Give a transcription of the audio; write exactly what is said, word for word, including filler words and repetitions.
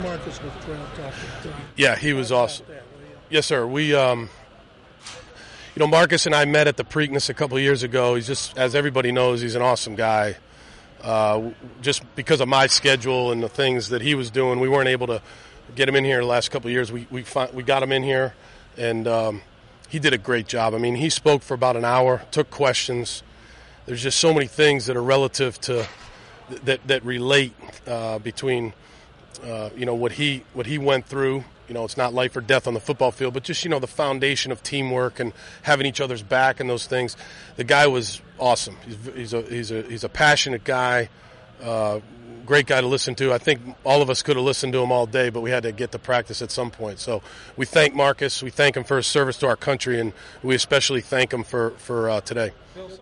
Marcus with Trail talking. Yeah, he was awesome. Yes, sir. We, um, you know, Marcus and I met at the Preakness a couple of years ago. He's just, as everybody knows, he's an awesome guy. Uh, just because of my schedule and the things that he was doing, we weren't able to get him in here the last couple of years. We we find, we got him in here, and um, he did a great job. I mean, he spoke for about an hour, took questions. There's just so many things that are relative to that that relate uh, between uh, you know what he what he went through. You know, it's not life or death on the football field, but just, you know, the foundation of teamwork and having each other's back and those things. The guy was awesome. He's, he's a he's a he's a passionate guy, uh, great guy to listen to. I think all of us could have listened to him all day, but we had to get to practice at some point. So we thank Marcus. We thank him for his service to our country, and we especially thank him for for uh, today.